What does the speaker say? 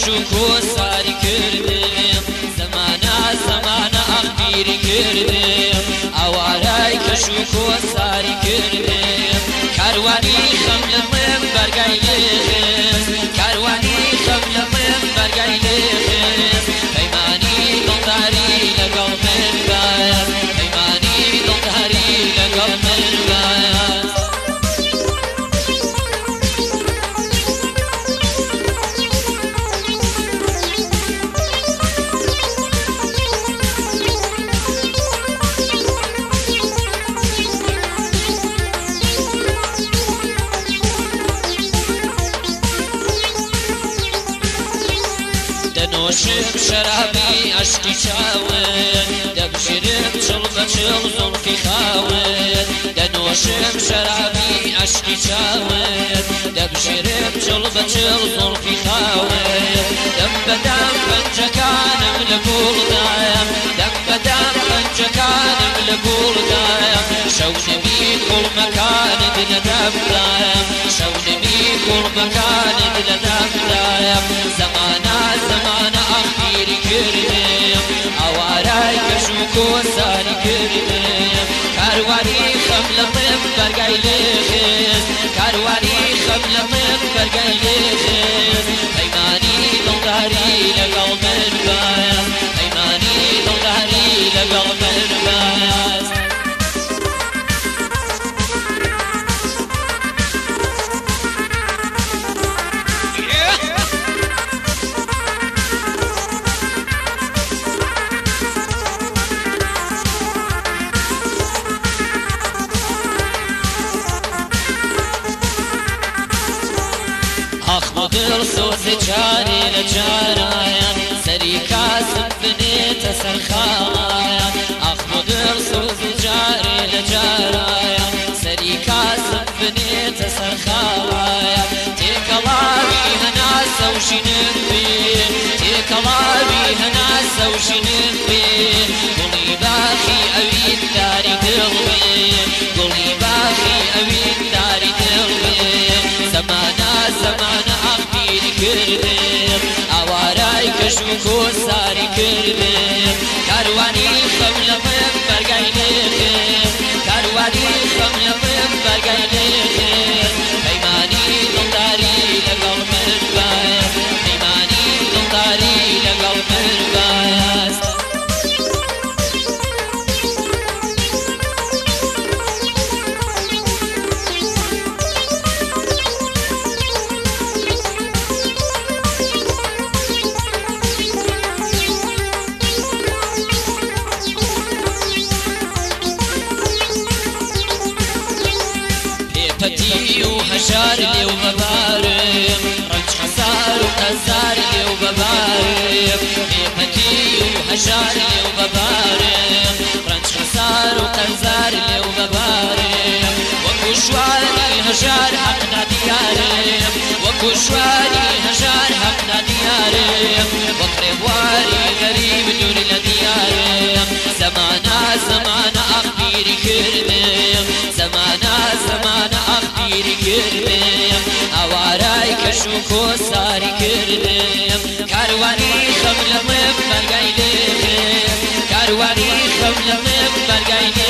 كشوكو ساري كردم زمانا زمانا أخبيري كردم أواراي كشوكو ساري كردم كارواني خمل من برقاي لخز كارواني خمل من برقاي لخز بيماني دلداري لقل من باز بيماني دلداري لقل من باز دنوشم شرابي عشقي شاون دبشرم شلبة شلزم في خاون دنوشم شرابي عشقي شاون دبشرم شلبة شلزم في خاون دم بدم بنجكانم لقول دايم دم بدم بنجكانم لقول دايم شوني بكل مكان دلدم دايم شوني بكل مكان دلدم دايم زمانا زمانا أخبيري كردم أواراي كشوكو ساري كردم كارواني خمل طيب برقاي لخز كارواني خمل طيب برقاي لخز بيماني دلداري لقل من باز بيماني دلداري لقل من باز أخبر صوت جاري لجارايا سري كاسم بنيت سرخايا أخبر صوت جاري لجارايا سري كاسم بنيت سرخايا تيك الله هنا سوشي نبي تيك الله هنا سوشي نبي قولي باخي أبي داري قلبي قولي باخي أبي داري قلبي زمانا زمانا أخبيري كردم أواراي كشوكو ساري كردم كارواني خمل من برقاي لخز كارواني خمل من برقاي لخز بيماني دلداري لقل من باز بيماني دلداري لقل من باز فتي وهشار لي وببارم رج حصار وقزار لي وببارم فتي وهشار لي وببارم رج حصار وقزار لي وببارم وكشواني هشار حقنا ديارم وكشواني هشار حقنا ديارم وقربواني غريب دور لديارم زمانا زمانا أخبيري كردم زمانا زمانا أخبيري كردم أواراي كشوكو ساري كردم كارواني خمل من برقاي لخز كارواني خمل من برقاي